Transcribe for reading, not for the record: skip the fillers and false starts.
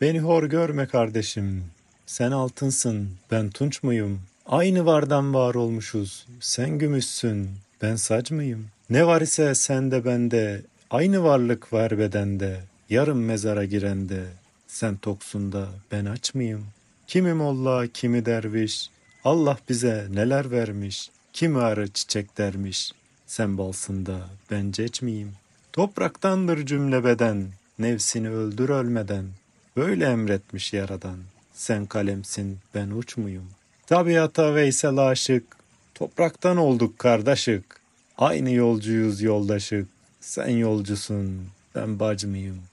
Beni hor görme kardeşim. Sen altınsın, ben tunç muyum? Aynı vardan var olmuşuz. Sen gümüşsün, ben sac mıyım? Ne var ise sende bende, aynı varlık var bedende. Yarım mezara girende, sen toksun da ben aç mıyım? Kimi molla, kimi derviş, Allah bize neler vermiş. Kimi arı çiçek dermiş, sen balsın da ben ceç miyim? Topraktandır cümle beden, nefsini öldür ölmeden. Böyle emretmiş yaradan, sen kalemsin ben uç muyum? Tabiata Veysel aşık, topraktan olduk kardeşik. Aynı yolcuyuz yoldaşık, sen yolcusun ben bacı mıyım?